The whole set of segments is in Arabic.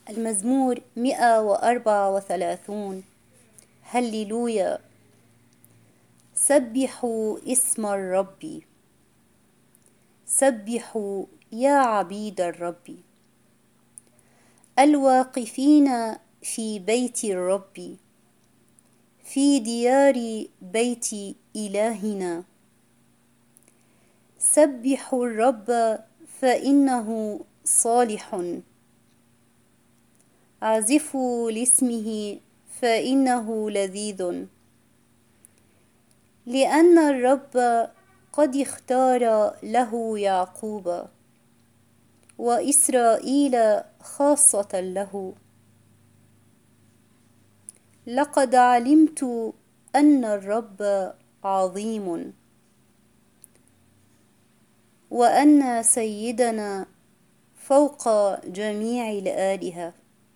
المزمور 134. هللويا. سبحوا اسم الرب، سبحوا يا عبيد الرب، الواقفين في بيت الرب، في ديار بيت إلهنا. سبحوا الرب فإنه صالح، اعزفوا لاسمه فإنه لذيذ. لأن الرب قد اختار له يعقوب، وإسرائيل خاصة له. لقد علمت أن الرب عظيم، وأن سيدنا فوق جميع الآلهة.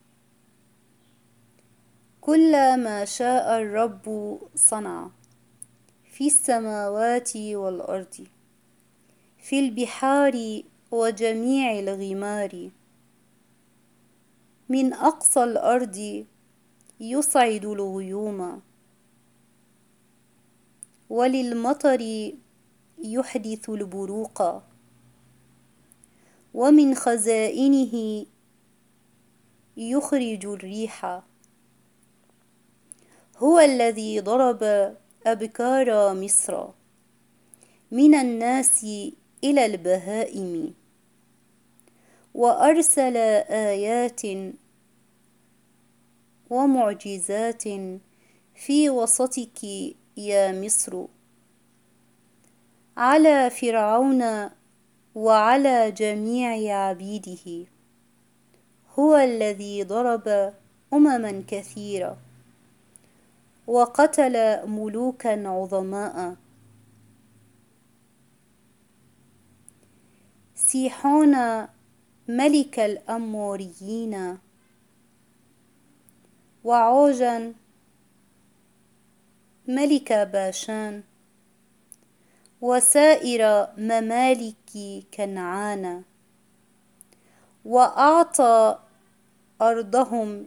كل ما شاء الرب صنع، في السماوات والأرض، في البحار وجميع الغمار. من أقصى الأرض يصعد الغيوم، وللمطر يحدث البروق، ومن خزائنه يخرج الريح. هو الذي ضرب أبكار مصر من الناس إلى البهائم، وأرسل آيات ومعجزات في وسطك يا مصر، على فرعون وعلى جميع عبيده. هو الذي ضرب أمما كثيرة، وقتل ملوكا عظماء. سيحون ملك الأموريين، وعوجا ملك باشان، وسائر ممالك كنعان. وأعطى أرضهم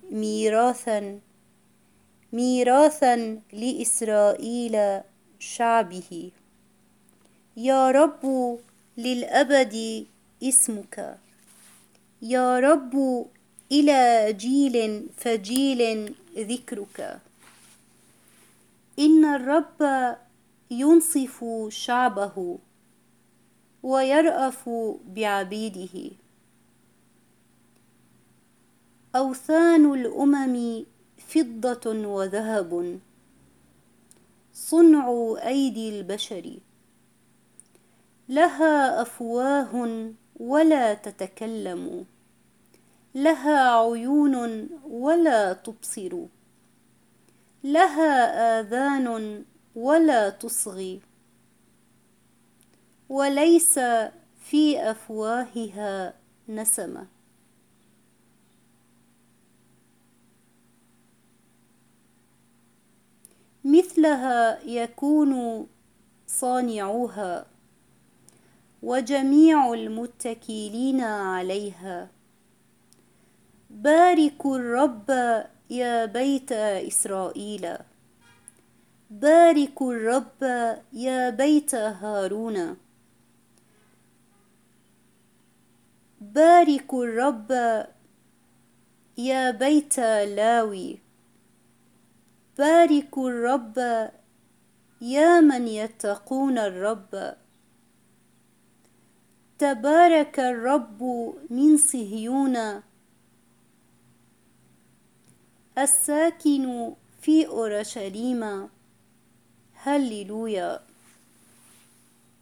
ميراثا لإسرائيل شعبه. يا رب للأبد اسمك، يا رب إلى جيل فجيل ذكرك. إن الرب ينصف شعبه، ويرأف بعبيده. أوثان الأمم فضة وذهب، صنع أيدي البشر. لها أفواه ولا تتكلم، لها عيون ولا تبصر، لها آذان ولا تصغي، وليس في أفواهها نسمة. مثلها يكون صانعوها، وجميع المتكلين عليها. باركوا الرب يا بيت إسرائيل، باركوا الرب يا بيت هارون. باركوا الرب يا بيت لاوي، باركوا الرب يا من يتقون الرب. تبارك الرب من صهيون، الساكن في أورشليم. هللويا.